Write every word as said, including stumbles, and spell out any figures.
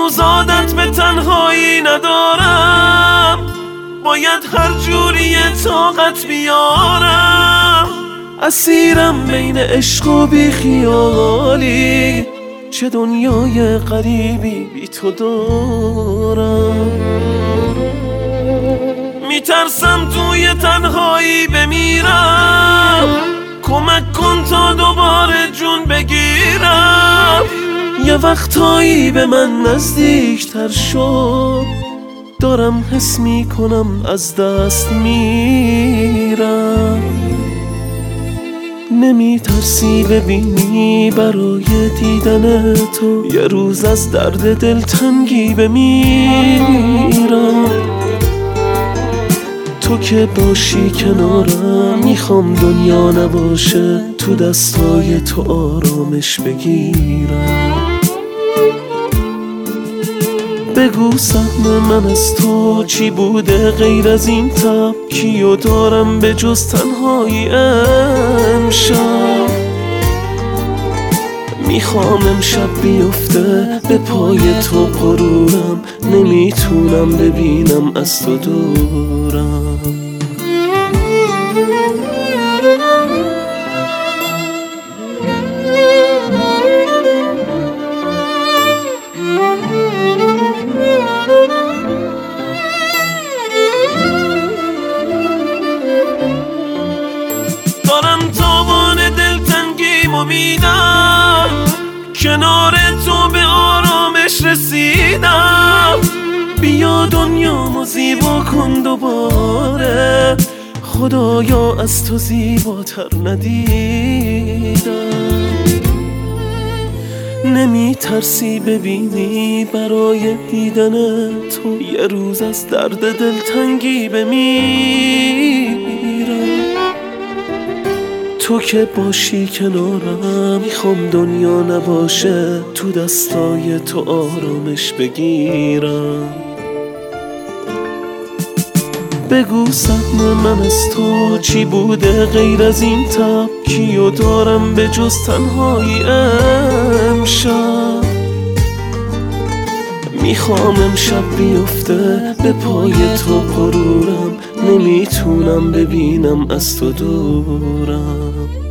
هنوز عادت به تنهایی ندارم، باید هر جوری طاقت بیارم. اسیرم بین عشق و بی خیالی، چه دنیای غریبی بی تو دارم. میترسم توی تنهایی بمیرم، کمک کن تا دوباره جون بگیرم. یه وقتایی به من نزدیکتر شد، دارم حس میکنم از دست میرم. نمیترسی ببینی برای دیدن تو یه روز از درد دلتنگی بمیرم. تو که باشی کنارم، میخوام دنیا نباشه، تو دستای تو آرامش بگیرم. بگو سهم من از تو چی بوده غیر از این تب، کیو دارم به جز تنهایی امشب. میخوام امشب بیفته به پای تو غرورم، نمیتونم ببینم از تو دورم. دارم تاوان دلتنگیمو میدم، کنار تو به آرامش رسیدم. بیا دنیامو زیبا کن دوباره، خدایا از تو زیباتر ندیدم. نمی ترسی ببینی برای دیدن تو یه روز از درد دلتنگی بمیرم. تو که باشی کنارم، میخوام دنیا نباشه، تو دستای تو آرامش بگیرم. بگو سهم من از تو چی بوده غیر از این تب، کیو دارم به جز تنهایی امشب. میخوام امشب بیفته به پای تو غرورم، نمیتونم ببینم از تو دورم.